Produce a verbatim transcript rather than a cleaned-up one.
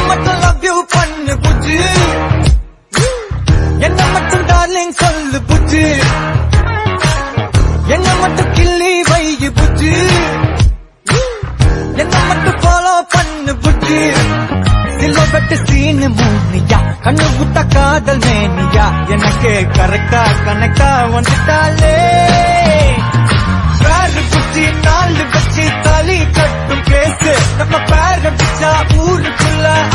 மட்டும் love you பண்ணு புஜ்ஜு, என்ன மட்டும் டார்லிங் சொல்லு புஜ்ஜு, என்ன மட்டும் கிள்ளி வை புஜ்ஜு, என்ன மட்டும் ஃபாலோ பண்ணு புஜ்ஜு. சில வெட்டு சீனு மூனியா, கண்ணு விட்ட காதல் மேனியா, எனக்கு கரெக்டா கனெக்டா வந்துட்டாலே.